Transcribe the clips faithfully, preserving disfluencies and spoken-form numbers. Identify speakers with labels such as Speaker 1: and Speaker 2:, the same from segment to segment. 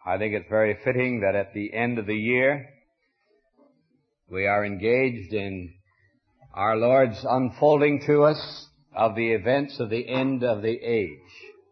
Speaker 1: I think it's very fitting that at the end of the year, we are engaged in our Lord's unfolding to us of the events of the end of the age.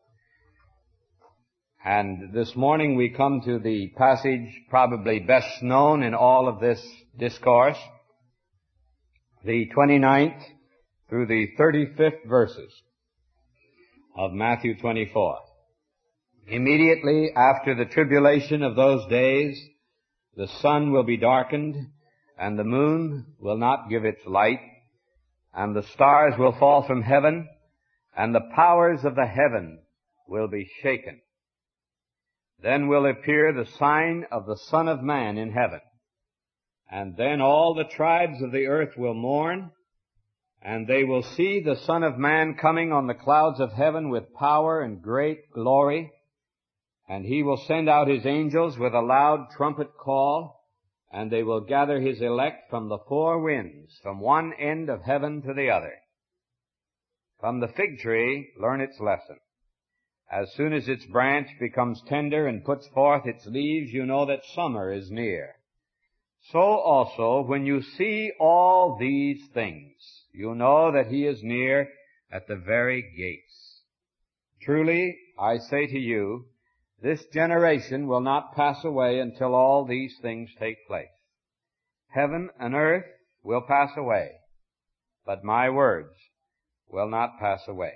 Speaker 1: And this morning we come to the passage probably best known in all of this discourse, the twenty-ninth through the thirty-fifth verses of Matthew twenty-four. Immediately after the tribulation of those days, the sun will be darkened, and the moon will not give its light, and the stars will fall from heaven, and the powers of the heaven will be shaken. Then will appear the sign of the Son of Man in heaven. And then all the tribes of the earth will mourn, and they will see the Son of Man coming on the clouds of heaven with power and great glory. And he will send out his angels with a loud trumpet call, and they will gather his elect from the four winds, from one end of heaven to the other. From the fig tree, learn its lesson. As soon as its branch becomes tender and puts forth its leaves, you know that summer is near. So also, when you see all these things, you know that he is near at the very gates. Truly, I say to you, this generation will not pass away until all these things take place. Heaven and earth will pass away, but my words will not pass away.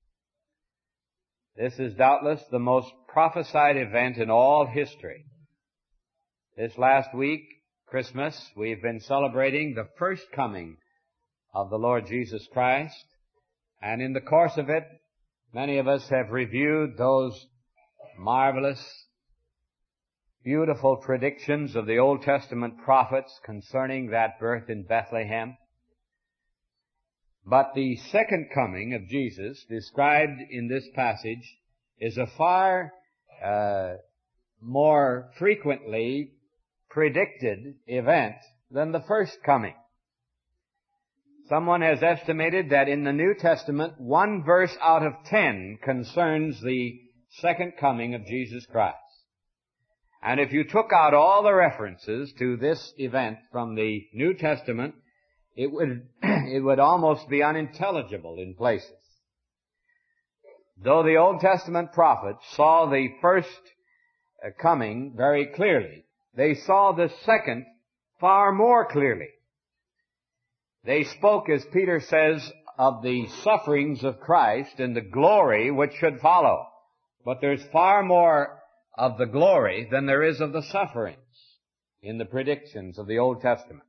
Speaker 1: This is doubtless the most prophesied event in all history. This last week, Christmas, we've been celebrating the first coming of the Lord Jesus Christ, and in the course of it, many of us have reviewed those marvelous, beautiful predictions of the Old Testament prophets concerning that birth in Bethlehem. But the second coming of Jesus, described in this passage, is a far uh, more frequently predicted event than the first coming. Someone has estimated that in the New Testament, one verse out of ten concerns the second coming of Jesus Christ. And if you took out all the references to this event from the New Testament, it would, it would almost be unintelligible in places. Though the Old Testament prophets saw the first coming very clearly, they saw the second far more clearly. They spoke, as Peter says, of the sufferings of Christ and the glory which should follow. But there's far more of the glory than there is of the sufferings in the predictions of the Old Testament.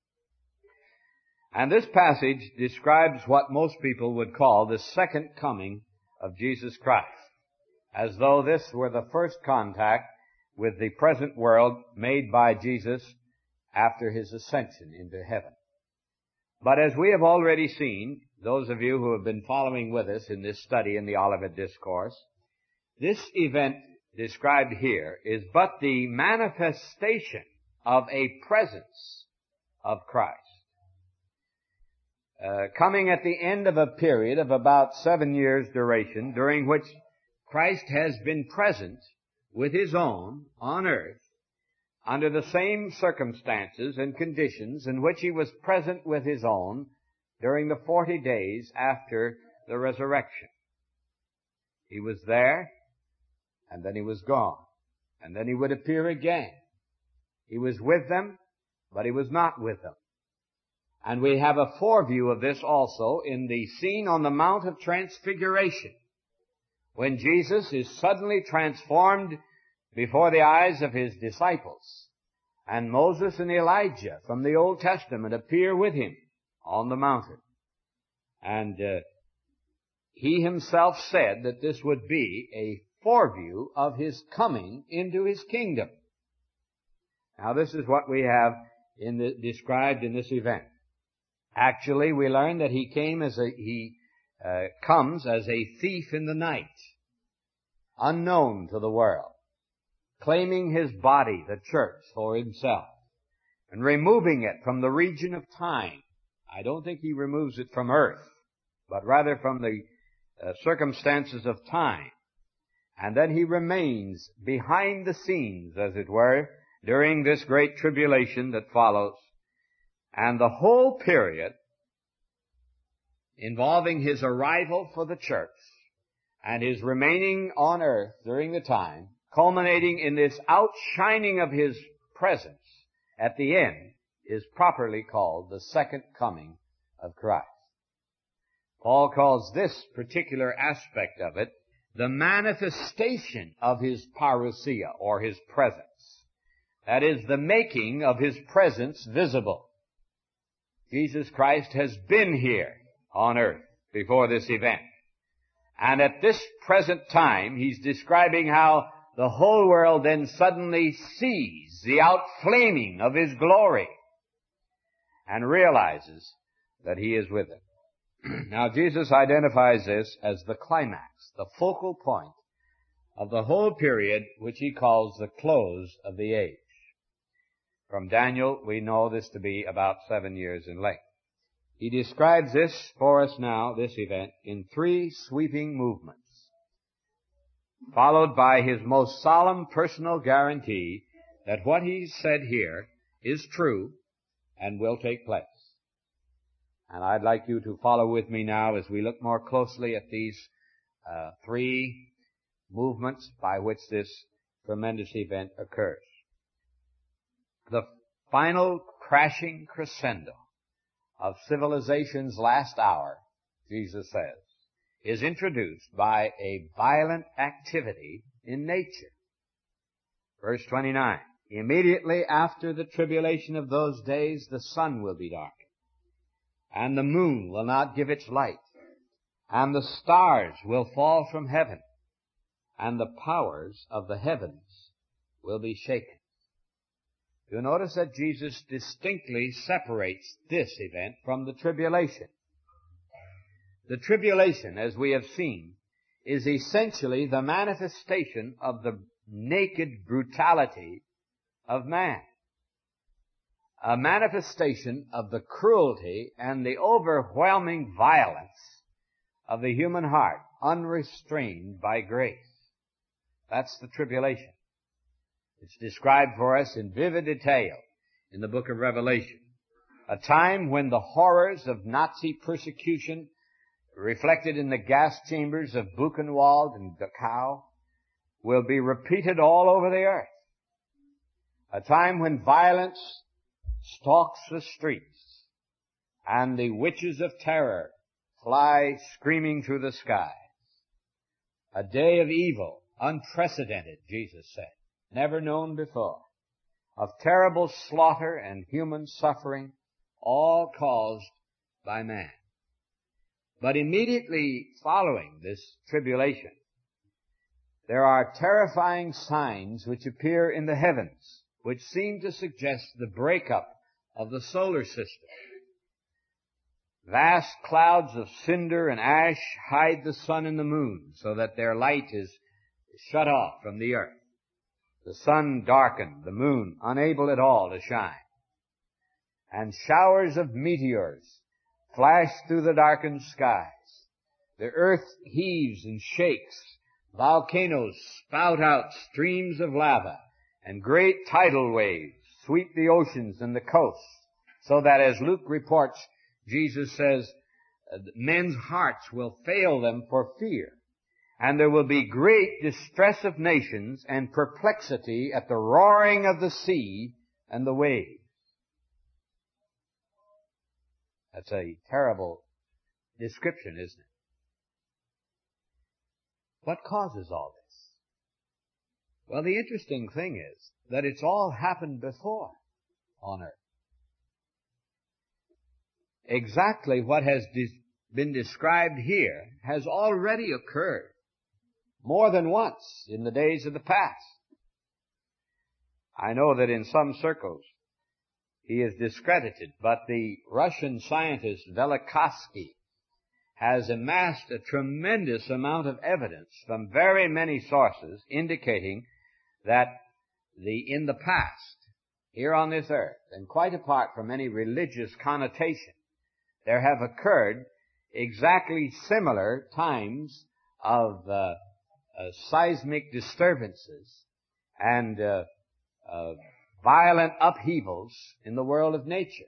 Speaker 1: And this passage describes what most people would call the second coming of Jesus Christ, as though this were the first contact with the present world made by Jesus after his ascension into heaven. But as we have already seen, those of you who have been following with us in this study in the Olivet Discourse, this event described here is but the manifestation of a presence of Christ. Uh, coming at the end of a period of about seven years' duration, during which Christ has been present with his own on earth under the same circumstances and conditions in which he was present with his own during the forty days after the resurrection. He was there, and then he was gone. And then he would appear again. He was with them, but he was not with them. And we have a foreview of this also in the scene on the Mount of Transfiguration, when Jesus is suddenly transformed before the eyes of his disciples, and Moses and Elijah from the Old Testament appear with him on the mountain. And uh, he himself said that this would be a foreview of his coming into his kingdom. Now this is what we have in the, described in this event. Actually, we learn that he came as a, he uh, comes as a thief in the night, unknown to the world, claiming his body, the church, for himself, and removing it from the region of time. I don't think he removes it from earth, but rather from the uh, circumstances of time, And then he remains behind the scenes, as it were, during this great tribulation that follows. And the whole period involving his arrival for the church and his remaining on earth during the time, culminating in this outshining of his presence at the end, is properly called the second coming of Christ. Paul calls this particular aspect of it the manifestation of his parousia, or his presence. That is, the making of his presence visible. Jesus Christ has been here on earth before this event. And at this present time, he's describing how the whole world then suddenly sees the outflaming of his glory and realizes that he is with it. Now, Jesus identifies this as the climax, the focal point of the whole period which he calls the close of the age. From Daniel, we know this to be about seven years in length. He describes this for us now, this event, in three sweeping movements, followed by his most solemn personal guarantee that what he said here is true and will take place. And I'd like you to follow with me now as we look more closely at these uh, three movements by which this tremendous event occurs. The final crashing crescendo of civilization's last hour, Jesus says, is introduced by a violent activity in nature. Verse twenty-nine, immediately after the tribulation of those days, the sun will be darkened, and the moon will not give its light, and the stars will fall from heaven, and the powers of the heavens will be shaken. You'll notice that Jesus distinctly separates this event from the tribulation. The tribulation, as we have seen, is essentially the manifestation of the naked brutality of man. A manifestation of the cruelty and the overwhelming violence of the human heart, unrestrained by grace. That's the tribulation. It's described for us in vivid detail in the book of Revelation. A time when the horrors of Nazi persecution, reflected in the gas chambers of Buchenwald and Dachau, will be repeated all over the earth. A time when violence stalks the streets and the witches of terror fly screaming through the skies. A day of evil, unprecedented, Jesus said, never known before, of terrible slaughter and human suffering, all caused by man. But immediately following this tribulation, there are terrifying signs which appear in the heavens, which seem to suggest the breakup of the solar system. Vast clouds of cinder and ash hide the sun and the moon so that their light is shut off from the earth. The sun darkened, the moon unable at all to shine. And showers of meteors flash through the darkened skies. The earth heaves and shakes. Volcanoes spout out streams of lava, and great tidal waves sweep the oceans and the coasts, so that, as Luke reports, Jesus says, men's hearts will fail them for fear, and there will be great distress of nations and perplexity at the roaring of the sea and the waves. That's a terrible description, isn't it? What causes all this? Well, the interesting thing is that it's all happened before on earth. Exactly what has de- been described here has already occurred more than once in the days of the past. I know that in some circles he is discredited, but the Russian scientist Velikovsky has amassed a tremendous amount of evidence from very many sources indicating that the in the past, here on this earth, and quite apart from any religious connotation, there have occurred exactly similar times of uh, uh, seismic disturbances and uh, uh, violent upheavals in the world of nature.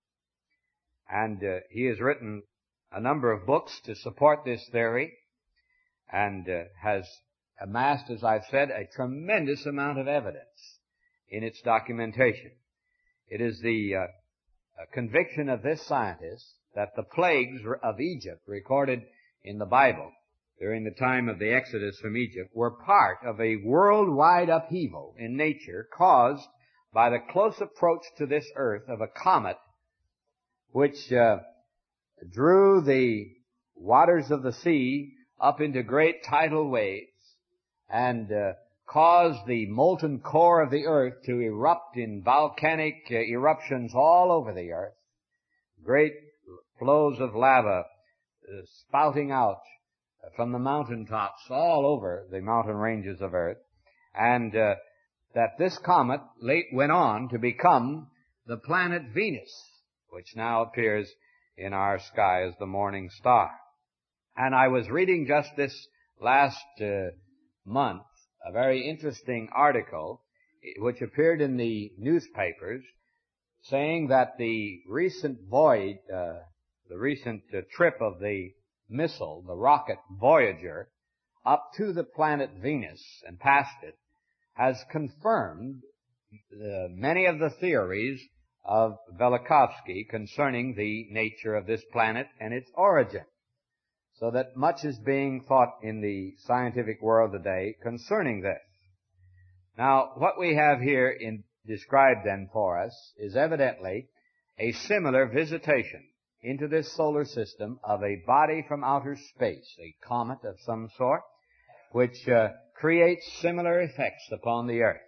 Speaker 1: And uh, he has written a number of books to support this theory and uh, has amassed, as I've said, a tremendous amount of evidence in its documentation. It is the uh, conviction of this scientist that the plagues of Egypt recorded in the Bible during the time of the Exodus from Egypt were part of a worldwide upheaval in nature caused by the close approach to this earth of a comet which uh, drew the waters of the sea up into great tidal waves and uh, caused the molten core of the earth to erupt in volcanic uh, eruptions all over the earth. Great flows of lava uh, spouting out from the mountaintops all over the mountain ranges of earth. And uh, that this comet late went on to become the planet Venus, which now appears in our sky as the morning star. And I was reading just this last uh, month a very interesting article which appeared in the newspapers saying that the recent voyage, uh, the recent uh, trip of the missile, the rocket Voyager, up to the planet Venus and past it, has confirmed uh, many of the theories of Velikovsky concerning the nature of this planet and its origin. So that much is being thought in the scientific world today concerning this. Now, what we have here in, described then for us is evidently a similar visitation into this solar system of a body from outer space, a comet of some sort, which uh, creates similar effects upon the earth.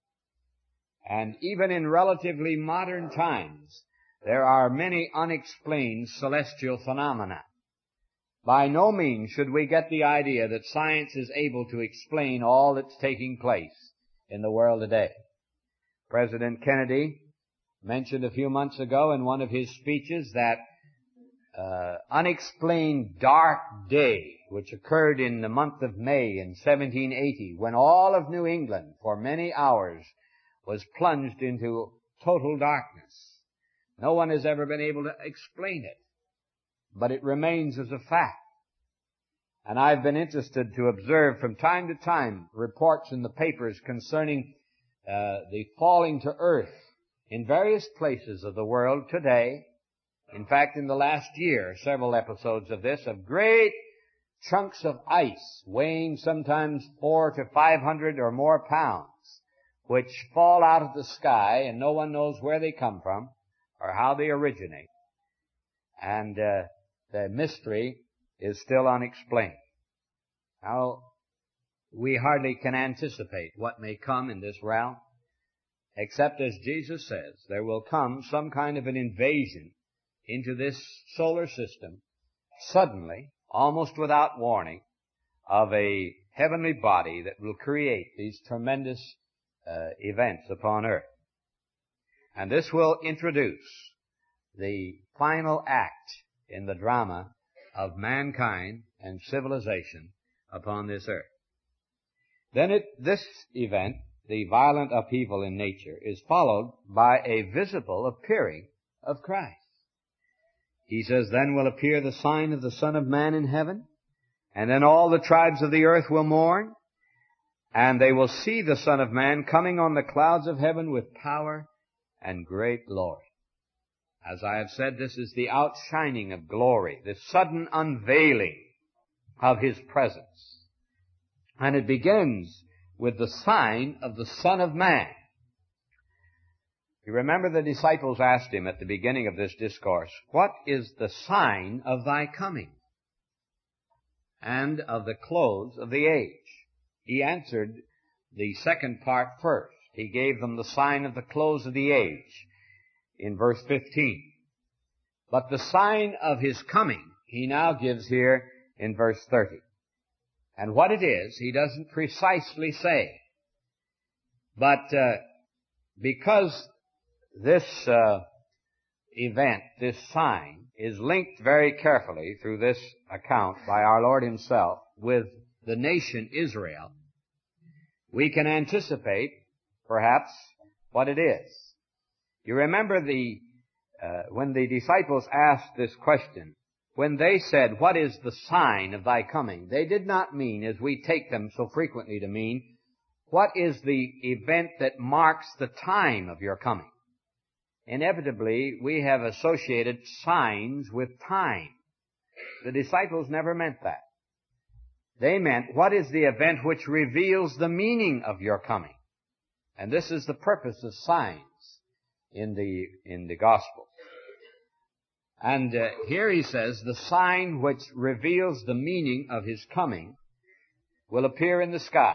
Speaker 1: And even in relatively modern times, there are many unexplained celestial phenomena. By no means should we get the idea that science is able to explain all that's taking place in the world today. President Kennedy mentioned a few months ago in one of his speeches that uh, unexplained dark day which occurred in the month of May in seventeen eighty when all of New England for many hours was plunged into total darkness. No one has ever been able to explain it, but it remains as a fact. And I've been interested to observe from time to time reports in the papers concerning uh, the falling to earth in various places of the world today. In fact, in the last year, several episodes of this, of great chunks of ice weighing sometimes four to five hundred or more pounds, which fall out of the sky and no one knows where they come from or how they originate. And uh, the mystery is still unexplained. Now, we hardly can anticipate what may come in this realm, except as Jesus says, there will come some kind of an invasion into this solar system, suddenly, almost without warning, of a heavenly body that will create these tremendous uh, events upon earth. And this will introduce the final act in the drama of mankind and civilization upon this earth. Then it, this event, the violent upheaval in nature, is followed by a visible appearing of Christ. He says, then will appear the sign of the Son of Man in heaven, and then all the tribes of the earth will mourn, and they will see the Son of Man coming on the clouds of heaven with power and great glory. As I have said, this is the outshining of glory, the sudden unveiling of His presence. And it begins with the sign of the Son of Man. You remember the disciples asked Him at the beginning of this discourse, what is the sign of Thy coming and of the close of the age? He answered the second part first. He gave them the sign of the close of the age in verse fifteen. But the sign of His coming He now gives here in verse thirty. And what it is, He doesn't precisely say. But uh, because this uh, event, this sign, is linked very carefully through this account by our Lord Himself with the nation Israel, we can anticipate, perhaps, what it is. You remember the, uh, when the disciples asked this question, when they said, "What is the sign of thy coming?" they did not mean, as we take them so frequently to mean, what is the event that marks the time of your coming? Inevitably, we have associated signs with time. The disciples never meant that. They meant, what is the event which reveals the meaning of your coming? And this is the purpose of signs in the, in the gospel. And uh, here he says, the sign which reveals the meaning of his coming will appear in the sky.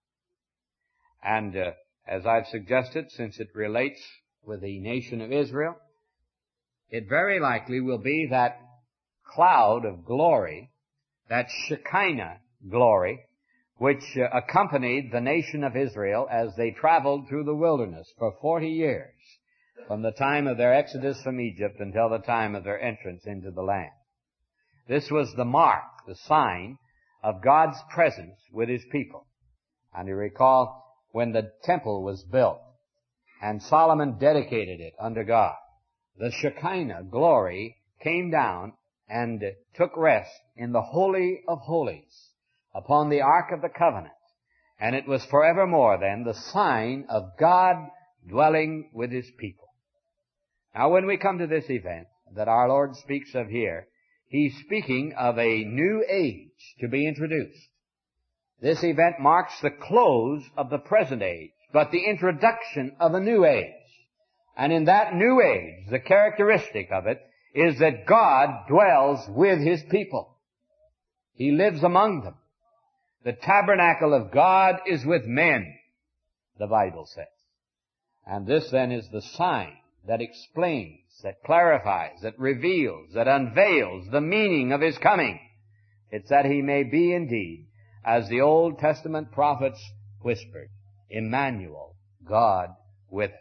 Speaker 1: And uh, as I've suggested, since it relates with the nation of Israel, it very likely will be that cloud of glory, that Shekinah glory, which uh, accompanied the nation of Israel as they traveled through the wilderness for forty years, from the time of their exodus from Egypt until the time of their entrance into the land. This was the mark, the sign of God's presence with his people. And you recall when the temple was built and Solomon dedicated it unto God, the Shekinah glory came down and took rest in the Holy of Holies upon the Ark of the Covenant. And it was forevermore then the sign of God dwelling with his people. Now when we come to this event that our Lord speaks of here, he's speaking of a new age to be introduced. This event marks the close of the present age, but the introduction of a new age. And in that new age, the characteristic of it is that God dwells with his people. He lives among them. The tabernacle of God is with men, the Bible says. And this then is the sign that explains, that clarifies, that reveals, that unveils the meaning of his coming. It's that he may be indeed, as the Old Testament prophets whispered, Emmanuel, God with us.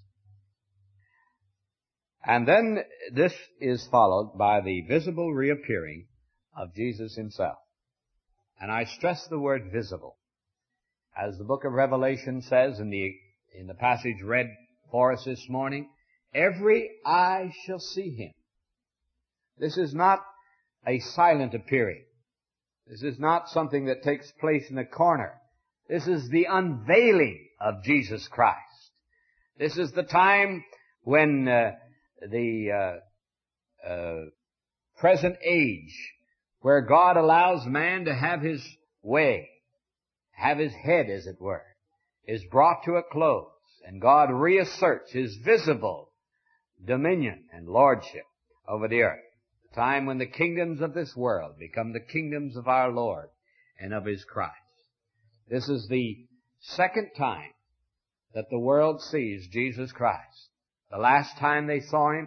Speaker 1: And then this is followed by the visible reappearing of Jesus himself. And I stress the word visible. As the book of Revelation says in the, in the passage read for us this morning, every eye shall see him. This is not a silent appearing. This is not something that takes place in a corner. This is the unveiling of Jesus Christ. This is the time when uh, the uh, uh, present age, where God allows man to have his way, have his head, as it were, is brought to a close, and God reasserts his visible dominion and lordship over the earth. The time when the kingdoms of this world become the kingdoms of our Lord and of his Christ. This is the second time that the world sees Jesus Christ. The last time they saw him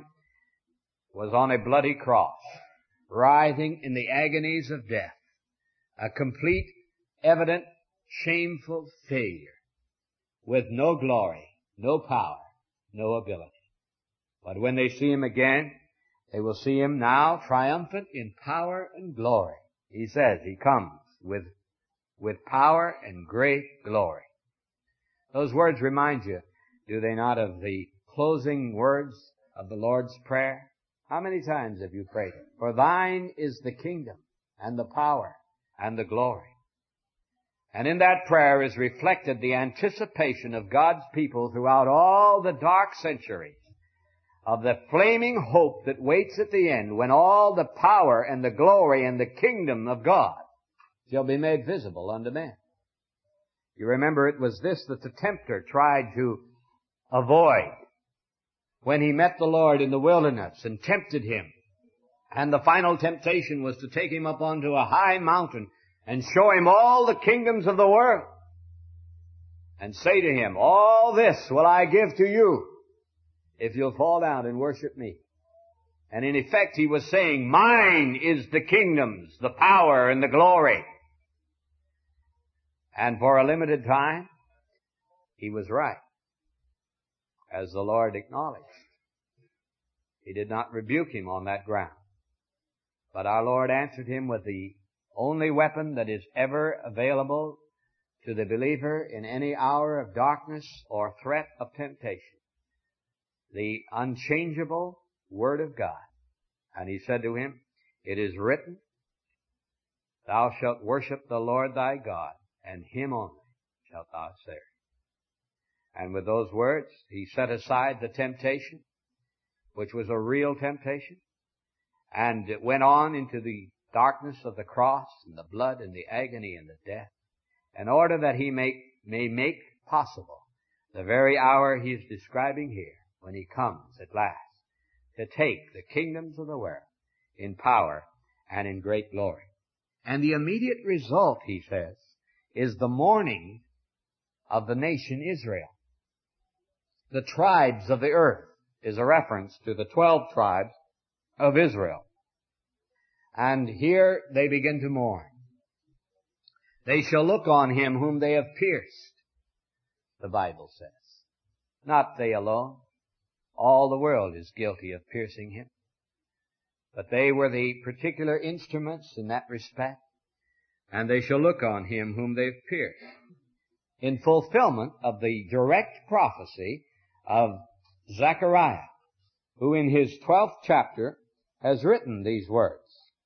Speaker 1: was on a bloody cross, writhing in the agonies of death, a complete, evident, shameful failure, with no glory, no power, no ability. But when they see him again, they will see him now triumphant in power and glory. He says he comes with, with power and great glory. Those words remind you, do they not, of the closing words of the Lord's Prayer? How many times have you prayed it? For thine is the kingdom and the power and the glory. And in that prayer is reflected the anticipation of God's people throughout all the dark centuries of the flaming hope that waits at the end, when all the power and the glory and the kingdom of God shall be made visible unto men. You remember it was this that the tempter tried to avoid when he met the Lord in the wilderness and tempted him. And the final temptation was to take him up onto a high mountain and show him all the kingdoms of the world and say to him, all this will I give to you if you'll fall down and worship me. And in effect he was saying, mine is the kingdoms, the power, and the glory. And for a limited time, he was right, as the Lord acknowledged. He did not rebuke him on that ground. But our Lord answered him with the only weapon that is ever available to the believer in any hour of darkness or threat of temptation. The unchangeable Word of God. And he said to him, it is written, thou shalt worship the Lord thy God, and him only shalt thou serve. And with those words, he set aside the temptation, which was a real temptation, and it went on into the darkness of the cross and the blood and the agony and the death, in order that he may, may make possible the very hour he is describing here, when he comes at last to take the kingdoms of the world in power and in great glory. And the immediate result, he says, is the mourning of the nation Israel. The tribes of the earth is a reference to the twelve tribes of Israel. And here they begin to mourn. They shall look on him whom they have pierced, the Bible says. Not they alone. All the world is guilty of piercing him. But they were the particular instruments in that respect. And they shall look on him whom they've pierced, in fulfillment of the direct prophecy of Zechariah, who in his twelfth chapter has written these words.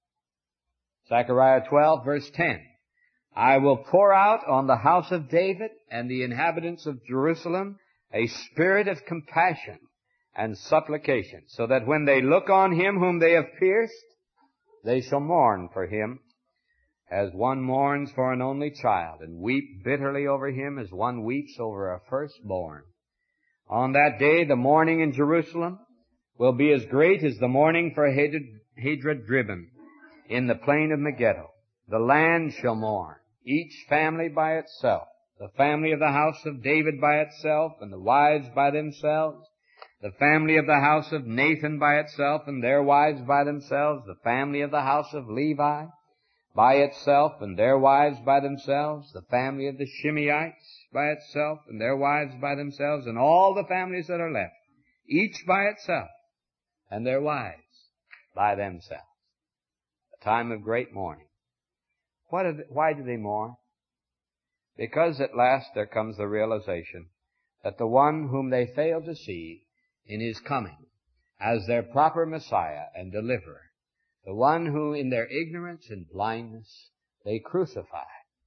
Speaker 1: Zechariah twelve, verse ten. I will pour out on the house of David and the inhabitants of Jerusalem a spirit of compassion and supplication, so that when they look on him whom they have pierced, they shall mourn for him as one mourns for an only child, and weep bitterly over him as one weeps over a firstborn. On that day the mourning in Jerusalem will be as great as the mourning for Hadad-driven in the plain of Megiddo. The land shall mourn, each family by itself, the family of the house of David by itself, and the wives by themselves, the family of the house of Nathan by itself, and their wives by themselves, the family of the house of Levi by itself, and their wives by themselves, the family of the Shimeites by itself, and their wives by themselves, and all the families that are left, each by itself, and their wives by themselves. A time of great mourning. What are they, why do they mourn? Because at last there comes the realization that the one whom they failed to see in his coming as their proper Messiah and deliverer, the one who in their ignorance and blindness they crucified,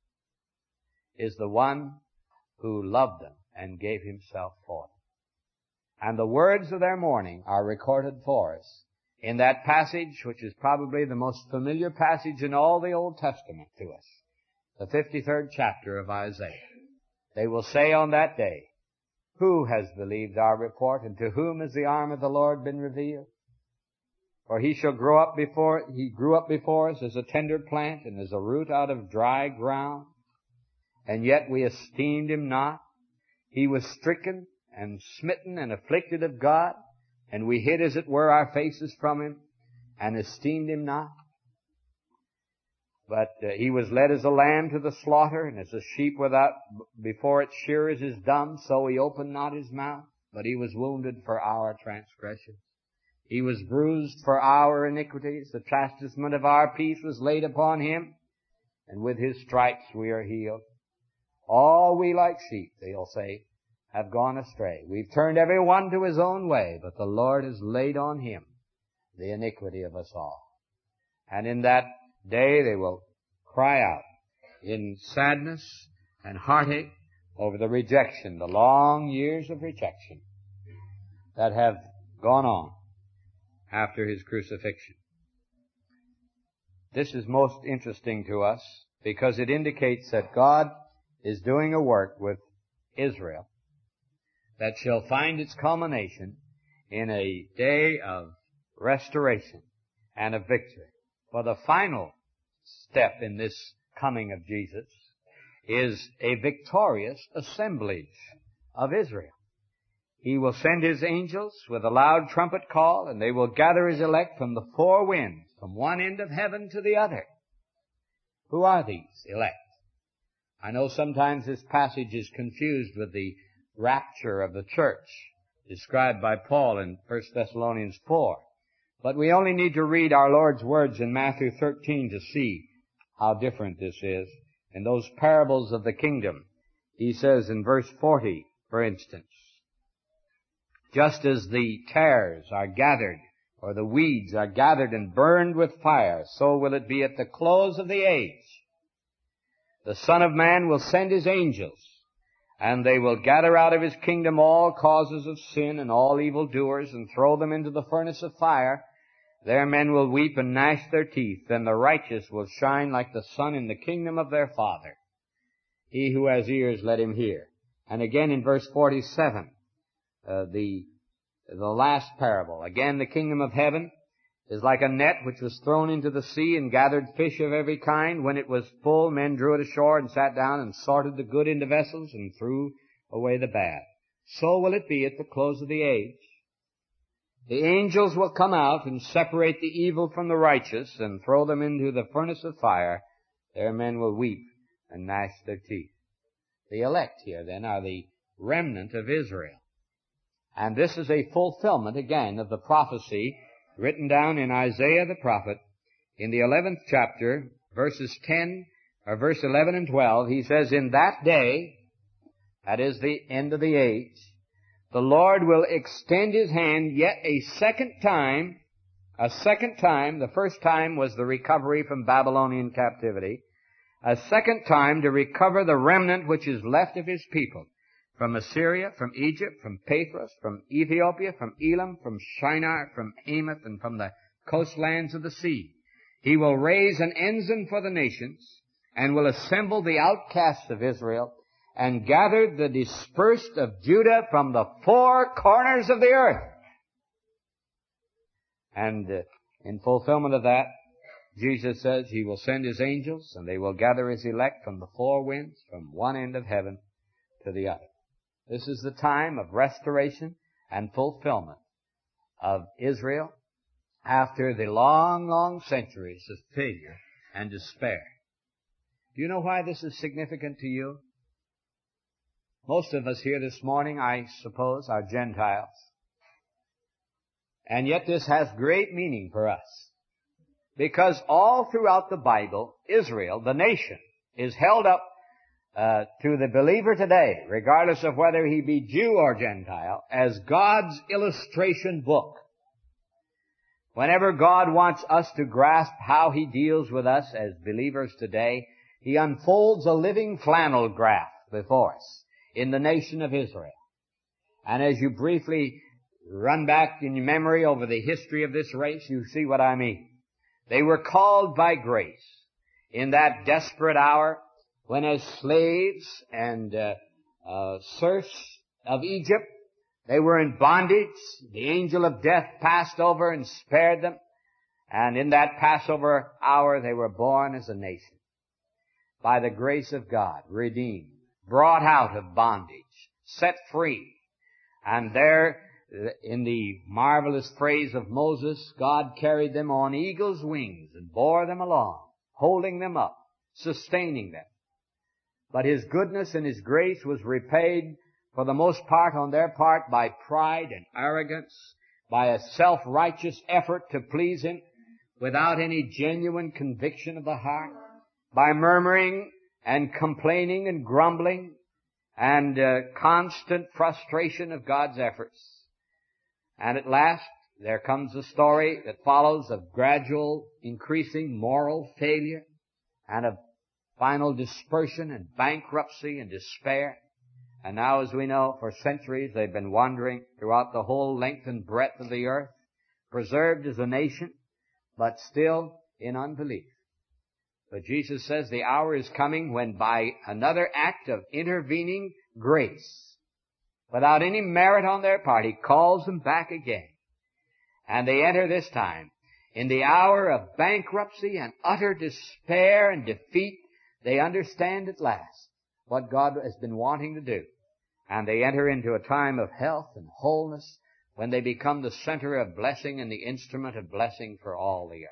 Speaker 1: is the one who loved them and gave himself for them. And the words of their mourning are recorded for us in that passage, which is probably the most familiar passage in all the Old Testament to us, the fifty-third chapter of Isaiah. They will say on that day, who has believed our report, and to whom has the arm of the Lord been revealed? For he shall grow up before, he grew up before us as a tender plant and as a root out of dry ground. And yet we esteemed him not. He was stricken and smitten and afflicted of God, and we hid as it were our faces from him and esteemed him not. But uh, he was led as a lamb to the slaughter, and as a sheep without before its shearers is dumb, so he opened not his mouth. But he was wounded for our transgressions. He was bruised for our iniquities. The chastisement of our peace was laid upon him, and with his stripes we are healed. All we like sheep, they'll say, have gone astray. We've turned every one to his own way, but the Lord has laid on him the iniquity of us all. And in that day they will cry out in sadness and heartache over the rejection, the long years of rejection that have gone on after his crucifixion. This is most interesting to us because it indicates that God is doing a work with Israel that shall find its culmination in a day of restoration and of victory. For the final step in this coming of Jesus is a victorious assemblage of Israel. He will send his angels with a loud trumpet call, and they will gather his elect from the four winds, from one end of heaven to the other. Who are these elect? I know sometimes this passage is confused with the rapture of the church described by Paul in First Thessalonians four. But we only need to read our Lord's words in Matthew thirteen to see how different this is. In those parables of the kingdom, he says in verse forty, for instance, just as the tares are gathered, or the weeds are gathered and burned with fire, so will it be at the close of the age. The Son of Man will send his angels, and they will gather out of his kingdom all causes of sin and all evildoers, and throw them into the furnace of fire. There men will weep and gnash their teeth, and the righteous will shine like the sun in the kingdom of their Father. He who has ears, let him hear. And again in verse forty-seven, uh, the, the last parable. Again, the kingdom of heaven is like a net which was thrown into the sea and gathered fish of every kind. When it was full, men drew it ashore and sat down and sorted the good into vessels and threw away the bad. So will it be at the close of the age. The angels will come out and separate the evil from the righteous and throw them into the furnace of fire. There men will weep and gnash their teeth. The elect here, then, are the remnant of Israel. And this is a fulfillment, again, of the prophecy written down in Isaiah the prophet in the eleventh chapter, verses ten, or verse eleven and twelve. He says, in that day, that is the end of the age, the Lord will extend his hand yet a second time, a second time. The first time was the recovery from Babylonian captivity. A second time to recover the remnant which is left of his people. From Assyria, from Egypt, from Pathros, from Ethiopia, from Elam, from Shinar, from Hamath, and from the coastlands of the sea. He will raise an ensign for the nations, and will assemble the outcasts of Israel, and gather the dispersed of Judah from the four corners of the earth. And uh, in fulfillment of that, Jesus says he will send his angels, and they will gather his elect from the four winds, from one end of heaven to the other. This is the time of restoration and fulfillment of Israel after the long, long centuries of failure and despair. Do you know why this is significant to you? Most of us here this morning, I suppose, are Gentiles. And yet this has great meaning for us. Because all throughout the Bible, Israel, the nation, is held up uh, to the believer today, regardless of whether he be Jew or Gentile, as God's illustration book. Whenever God wants us to grasp how he deals with us as believers today, he unfolds a living flannel graph before us in the nation of Israel. And as you briefly run back in your memory over the history of this race, you see what I mean. They were called by grace in that desperate hour when, as slaves and uh, uh, serfs of Egypt, they were in bondage. The angel of death passed over and spared them. And in that Passover hour, they were born as a nation. By the grace of God, redeemed, brought out of bondage, set free. And there, in the marvelous phrase of Moses, God carried them on eagle's wings and bore them along, holding them up, sustaining them. But his goodness and his grace was repaid for the most part on their part by pride and arrogance, by a self-righteous effort to please him without any genuine conviction of the heart, by murmuring and complaining and grumbling and uh, constant frustration of God's efforts. And at last, there comes a story that follows of gradual increasing moral failure and of final dispersion and bankruptcy and despair. And now, as we know, for centuries they've been wandering throughout the whole length and breadth of the earth, preserved as a nation, but still in unbelief. But Jesus says the hour is coming when by another act of intervening grace, without any merit on their part, he calls them back again. And they enter this time in the hour of bankruptcy and utter despair and defeat. They understand at last what God has been wanting to do. And they enter into a time of health and wholeness when they become the center of blessing and the instrument of blessing for all the earth.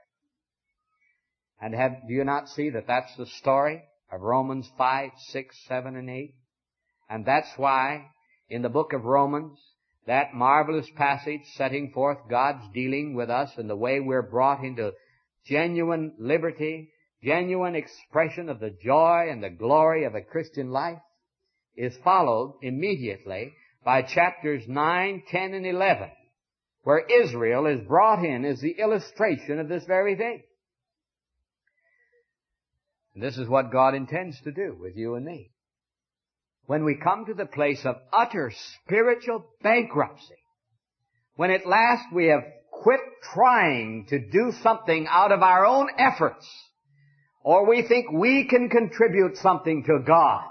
Speaker 1: And have, do you not see that that's the story of Romans five, six, seven, and eight? And that's why in the book of Romans, that marvelous passage setting forth God's dealing with us and the way we're brought into genuine liberty, genuine expression of the joy and the glory of a Christian life is followed immediately by chapters nine, ten, and eleven, where Israel is brought in as the illustration of this very thing. And this is what God intends to do with you and me. When we come to the place of utter spiritual bankruptcy, when at last we have quit trying to do something out of our own efforts, or we think we can contribute something to God,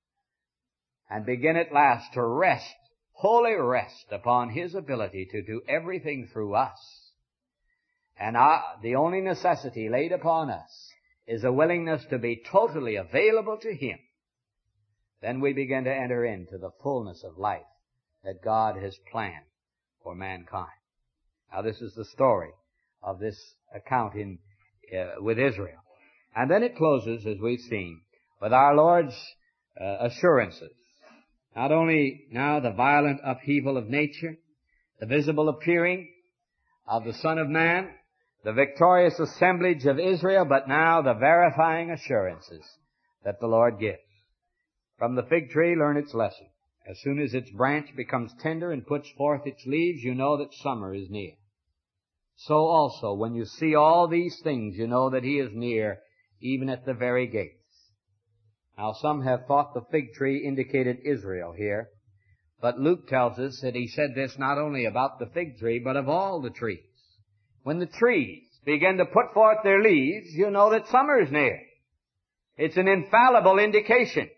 Speaker 1: and begin at last to rest, wholly rest upon His ability to do everything through us, and our, the only necessity laid upon us is a willingness to be totally available to Him, then we begin to enter into the fullness of life that God has planned for mankind. Now this is the story of this account in uh, with Israel. And then it closes, as we've seen, with our Lord's uh, assurances. Not only now the violent upheaval of nature, the visible appearing of the Son of Man, the victorious assemblage of Israel, but now the verifying assurances that the Lord gives. From the fig tree, learn its lesson. As soon as its branch becomes tender and puts forth its leaves, you know that summer is near. So also, when you see all these things, you know that He is near, even at the very gates. Now, some have thought the fig tree indicated Israel here, but Luke tells us that he said this not only about the fig tree, but of all the trees. When the trees begin to put forth their leaves, you know that summer is near. It's an infallible indication.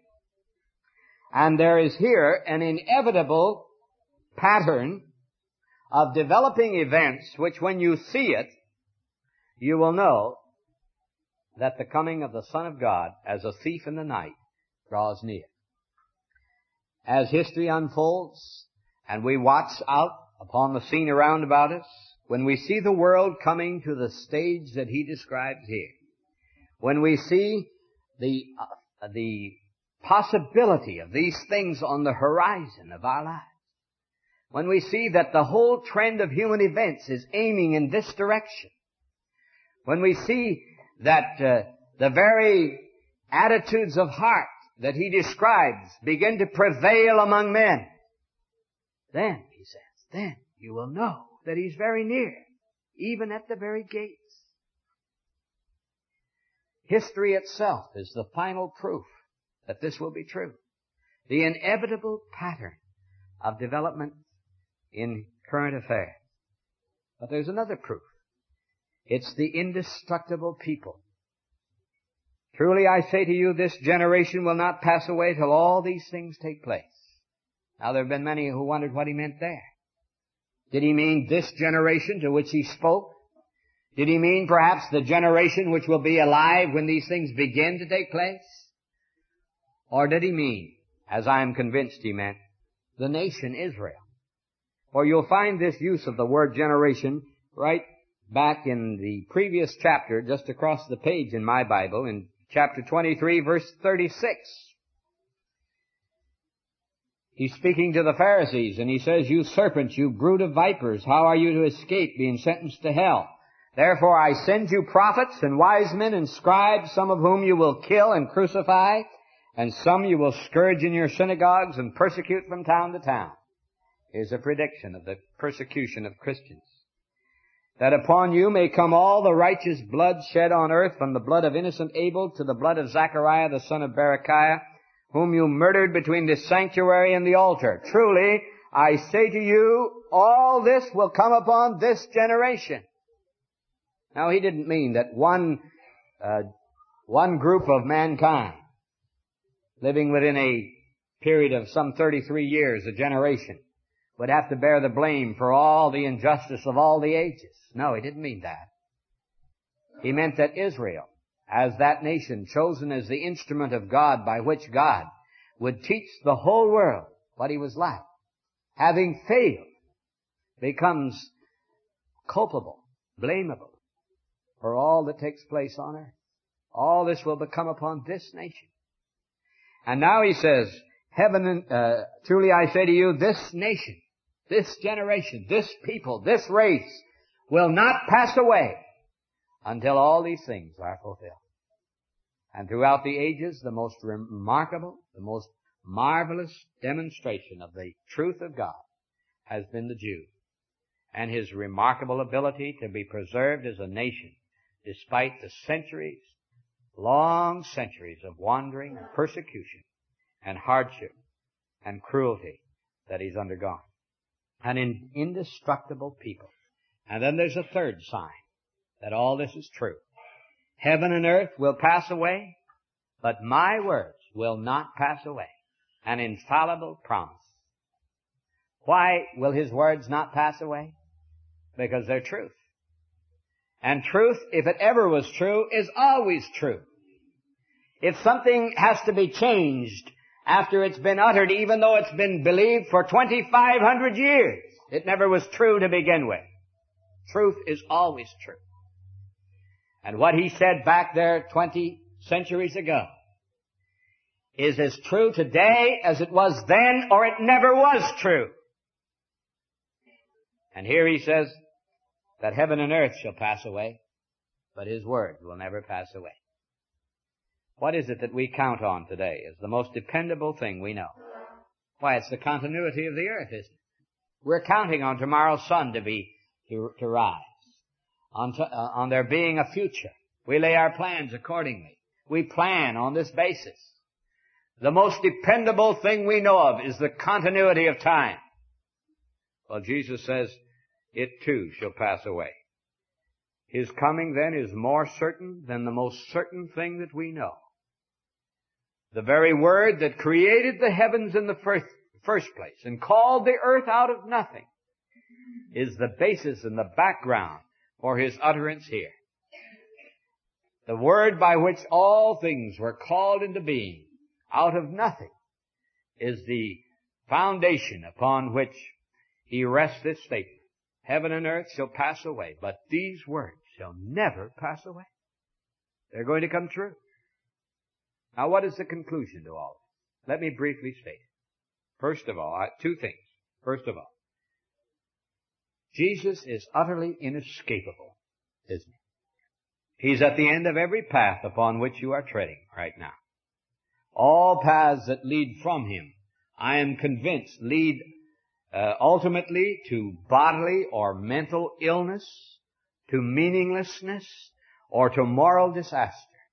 Speaker 1: And there is here an inevitable pattern of developing events which, when you see it, you will know that the coming of the Son of God as a thief in the night draws near. As history unfolds and we watch out upon the scene around about us, when we see the world coming to the stage that He describes here, when we see the uh, the possibility of these things on the horizon of our lives, when we see that the whole trend of human events is aiming in this direction, when we see that uh, the very attitudes of heart that He describes begin to prevail among men, then, he says, then you will know that He's very near, even at the very gates. History itself is the final proof that this will be true. The inevitable pattern of development in current affairs. But there's another proof. It's the indestructible people. Truly I say to you, this generation will not pass away till all these things take place. Now there have been many who wondered what He meant there. Did He mean this generation to which He spoke? Did He mean perhaps the generation which will be alive when these things begin to take place? Or did He mean, as I am convinced He meant, the nation Israel? For you'll find this use of the word generation right back in the previous chapter, just across the page in my Bible, in chapter twenty-three, verse thirty-six. He's speaking to the Pharisees, and He says, "You serpents, you brood of vipers, how are you to escape being sentenced to hell? Therefore I send you prophets and wise men and scribes, some of whom you will kill and crucify, and some you will scourge in your synagogues and persecute from town to town." Here's a prediction of the persecution of Christians. "That upon you may come all the righteous blood shed on earth, from the blood of innocent Abel to the blood of Zachariah the son of Berechiah, whom you murdered between the sanctuary and the altar. Truly, I say to you, all this will come upon this generation." Now, He didn't mean that one, uh, one group of mankind, living within a period of some thirty-three years, a generation, would have to bear the blame for all the injustice of all the ages. No, He didn't mean that. He meant that Israel, as that nation chosen as the instrument of God by which God would teach the whole world what He was like, having failed, becomes culpable, blamable for all that takes place on earth. All this will become upon this nation. And now He says, heaven and, uh, truly I say to you, this nation, this generation, this people, this race will not pass away until all these things are fulfilled. And throughout the ages, the most remarkable, the most marvelous demonstration of the truth of God has been the Jew, and his remarkable ability to be preserved as a nation despite the centuries, long centuries of wandering and persecution and hardship and cruelty that he's undergone. An in, indestructible people. And then there's a third sign that all this is true. Heaven and earth will pass away, but my words will not pass away. An infallible promise. Why will his words not pass away? Because they're truth. And truth, if it ever was true, is always true. If something has to be changed after it's been uttered, even though it's been believed for twenty-five hundred years, it never was true to begin with. Truth is always true. And what he said back there twenty centuries ago is as true today as it was then, or it never was true. And here he says that heaven and earth shall pass away, but his word will never pass away. What is it that we count on today as the most dependable thing we know? Why, it's the continuity of the earth, isn't it? We're counting on tomorrow's sun to be, to, to rise, on, to, uh, on there being a future. We lay our plans accordingly. We plan on this basis. The most dependable thing we know of is the continuity of time. Well, Jesus says, it too shall pass away. His coming then is more certain than the most certain thing that we know. The very word that created the heavens in the first, first place and called the earth out of nothing is the basis and the background for his utterance here. The word by which all things were called into being out of nothing is the foundation upon which he rests this statement. Heaven and earth shall pass away, but these words shall never pass away. They're going to come true. Now, what is the conclusion to all this? Let me briefly state. First of all, two things. First of all, Jesus is utterly inescapable, isn't he? He's at the end of every path upon which you are treading right now. All paths that lead from him, I am convinced, lead uh, ultimately to bodily or mental illness, to meaninglessness, or to moral disaster.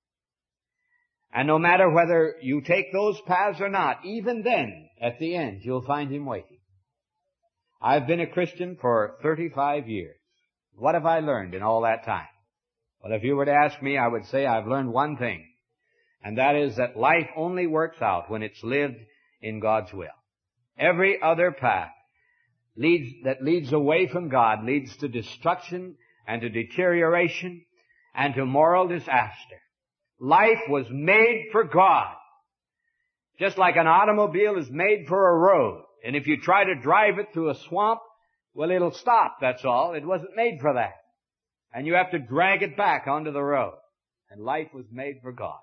Speaker 1: And no matter whether you take those paths or not, even then, at the end, you'll find him waiting. I've been a Christian for thirty-five years. What have I learned in all that time? Well, if you were to ask me, I would say I've learned one thing, and that is that life only works out when it's lived in God's will. Every other path leads, that leads away from God leads to destruction and to deterioration and to moral disaster. Life was made for God. Just like an automobile is made for a road. And if you try to drive it through a swamp, well, it'll stop, that's all. It wasn't made for that. And you have to drag it back onto the road. And life was made for God.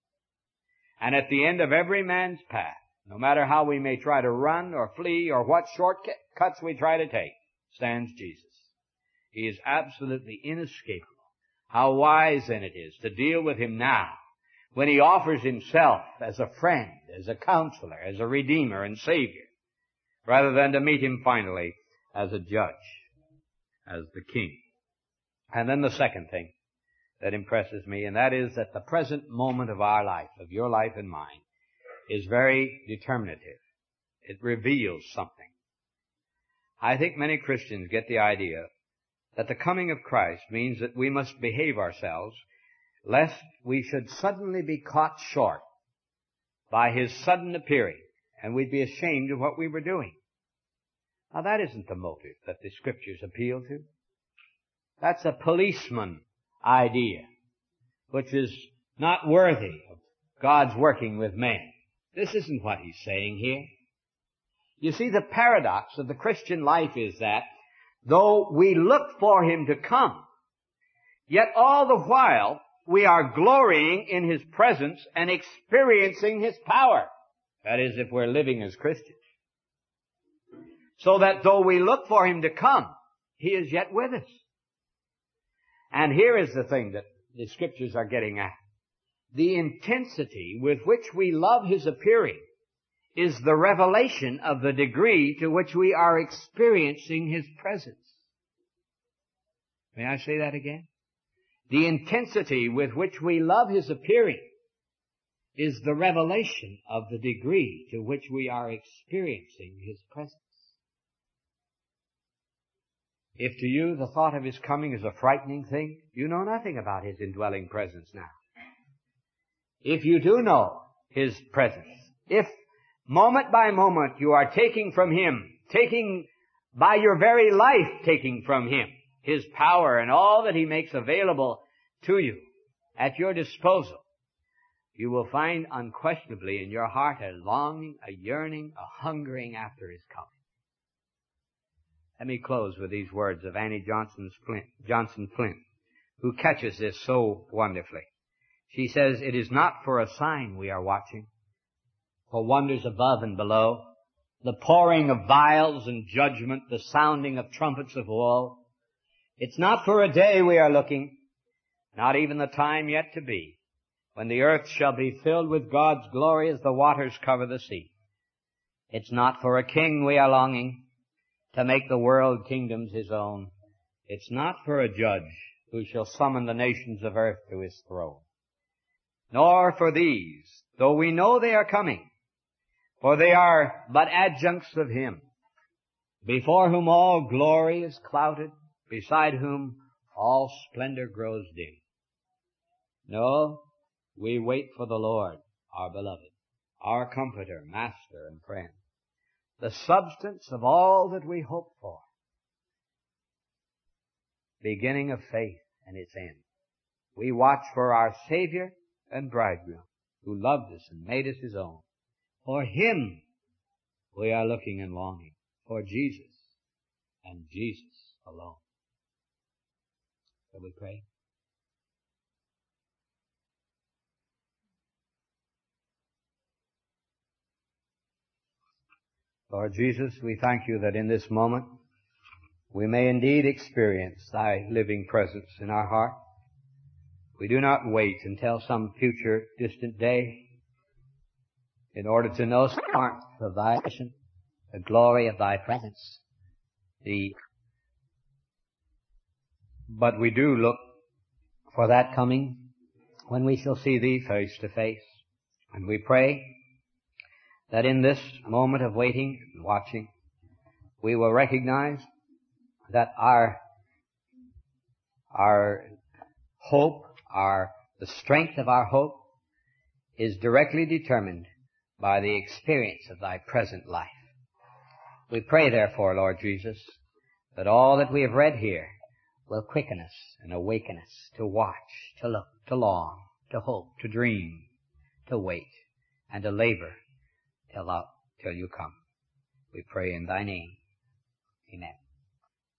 Speaker 1: And at the end of every man's path, no matter how we may try to run or flee or what shortcuts we try to take, stands Jesus. He is absolutely inescapable. How wise then it is to deal with him now, when he offers himself as a friend, as a counselor, as a redeemer and savior, rather than to meet him finally as a judge, as the king. And then the second thing that impresses me, and that is that the present moment of our life, of your life and mine, is very determinative. It reveals something. I think many Christians get the idea that the coming of Christ means that we must behave ourselves lest we should suddenly be caught short by his sudden appearing, and we'd be ashamed of what we were doing. Now that isn't the motive that the Scriptures appeal to. That's a policeman idea, which is not worthy of God's working with men. This isn't what he's saying here. You see, the paradox of the Christian life is that though we look for him to come, yet all the while we are glorying in his presence and experiencing his power. That is, if we're living as Christians. So that though we look for him to come, he is yet with us. And here is the thing that the Scriptures are getting at. the intensity with which we love His appearing is the revelation of the degree to which we are experiencing His presence. May I say that again? The intensity with which we love His appearing is the revelation of the degree to which we are experiencing His presence. If to you the thought of His coming is a frightening thing, you know nothing about His indwelling presence now. If you do know His presence, if moment by moment you are taking from Him, taking by your very life taking from Him, His power and all that He makes available to you at your disposal, you will find unquestionably in your heart a longing, a yearning, a hungering after His coming. Let me close with these words of Annie Johnson Flint, Johnson Flint, who catches this so wonderfully. She says, "It is not for a sign we are watching, for wonders above and below, the pouring of vials and judgment, the sounding of trumpets of woe. It's not for a day we are looking, not even the time yet to be, when the earth shall be filled with God's glory as the waters cover the sea. It's not for a king we are longing, to make the world kingdoms His own. It's not for a judge who shall summon the nations of earth to His throne. Nor for these, though we know they are coming, for they are but adjuncts of Him, before whom all glory is clouded, beside whom all splendor grows dim. No, we wait for the Lord, our beloved, our comforter, master, and friend, the substance of all that we hope for, beginning of faith and its end. We watch for our Savior and Bridegroom, who loved us and made us His own. For Him we are looking and longing, for Jesus and Jesus alone." Shall we pray? Lord Jesus, we thank You that in this moment we may indeed experience Thy living presence in our heart. We do not wait until some future distant day in order to know the warmth of Thy mission, the glory of Thy presence. The, but we do look for that coming when we shall see Thee face to face. And we pray that in this moment of waiting and watching, we will recognize that our, our hope, our, the strength of our hope is directly determined by the experience of Thy present life. We pray therefore, Lord Jesus, that all that we have read here will quicken us and awaken us to watch, to look, to long, to hope, to dream, to wait, and to labor till, out, till You come. We pray in Thy name. Amen.